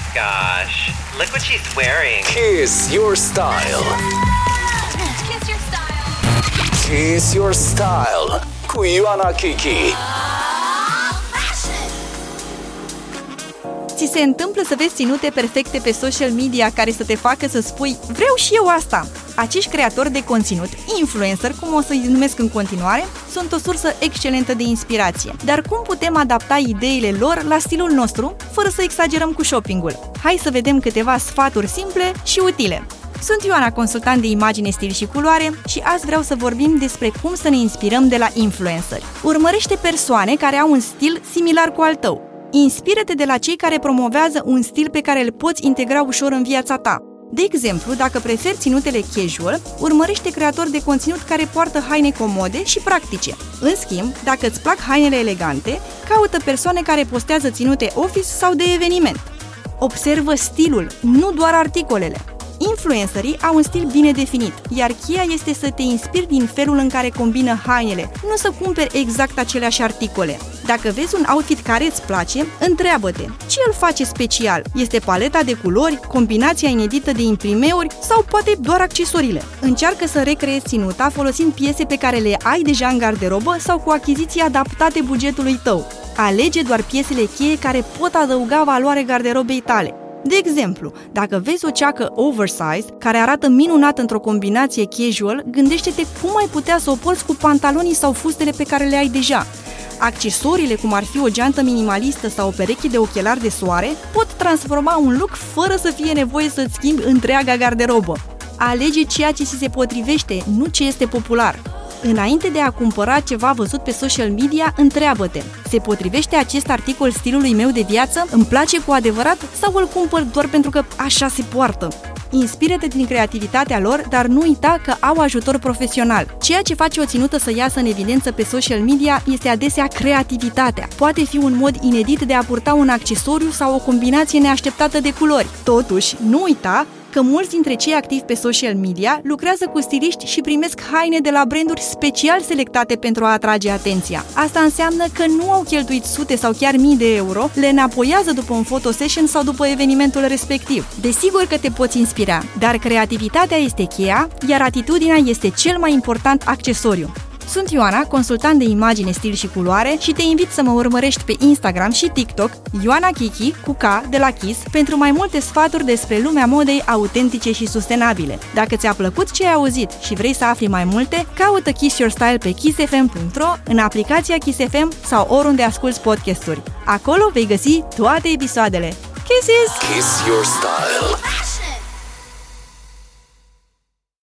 gosh, look what she's wearing. Kiss your style. Kiss your style. Kiss your style cu Ioana Kiki. Ți se întâmplă să vezi ținute perfecte pe social media care să te facă să spui vreau și eu asta? Acești creatori de conținut, influencer, cum o să-i numesc în continuare, sunt o sursă excelentă de inspirație. Dar cum putem adapta ideile lor la stilul nostru, fără să exagerăm cu shoppingul? Hai să vedem câteva sfaturi simple și utile. Sunt Ioana, consultant de imagine, stil și culoare și azi vreau să vorbim despre cum să ne inspirăm de la influenceri. Urmărește persoane care au un stil similar cu al tău. Inspiră-te de la cei care promovează un stil pe care îl poți integra ușor în viața ta. De exemplu, dacă preferi ținutele casual, urmărește creatori de conținut care poartă haine comode și practice. În schimb, dacă îți plac hainele elegante, caută persoane care postează ținute office sau de eveniment. Observă stilul, nu doar articolele. Influencerii au un stil bine definit, iar cheia este să te inspiri din felul în care combină hainele, nu să cumperi exact aceleași articole. Dacă vezi un outfit care îți place, întreabă-te, ce îl face special? Este paleta de culori, combinația inedită de imprimeuri sau poate doar accesoriile? Încearcă să recreezi ținuta folosind piese pe care le ai deja în garderobă sau cu achiziții adaptate bugetului tău. Alege doar piesele cheie care pot adăuga valoare garderobei tale. De exemplu, dacă vezi o ceacă oversize care arată minunat într-o combinație casual, gândește-te cum ai putea să o porți cu pantalonii sau fustele pe care le ai deja. Accesoriile, cum ar fi o geantă minimalistă sau o pereche de ochelari de soare, pot transforma un look fără să fie nevoie să-ți schimbi întreaga garderobă. Alege ceea ce ți se potrivește, nu ce este popular. Înainte de a cumpăra ceva văzut pe social media, întreabă-te, se potrivește acest articol stilului meu de viață? Îmi place cu adevărat sau îl cumpăr doar pentru că așa se poartă? Inspiră-te din creativitatea lor, dar nu uita că au ajutor profesional. Ceea ce face o ținută să iasă în evidență pe social media este adesea creativitatea. Poate fi un mod inedit de a purta un accesoriu sau o combinație neașteptată de culori. Totuși, nu uita că mulți dintre cei activi pe social media lucrează cu stiliști și primesc haine de la branduri special selectate pentru a atrage atenția. Asta înseamnă că nu au cheltuit sute sau chiar mii de euro, le înapoiază după un fotosession sau după evenimentul respectiv. Desigur că te poți inspira, dar creativitatea este cheia, iar atitudinea este cel mai important accesoriu. Sunt Ioana, consultant de imagine, stil și culoare și te invit să mă urmărești pe Instagram și TikTok, Ioana Kiki, cu K, de la Kiss, pentru mai multe sfaturi despre lumea modei autentice și sustenabile. Dacă ți-a plăcut ce ai auzit și vrei să afli mai multe, caută Kiss Your Style pe kissfm.ro, în aplicația Kiss FM sau oriunde asculți podcasturi. Acolo vei găsi toate episoadele. Kisses! Kiss your style.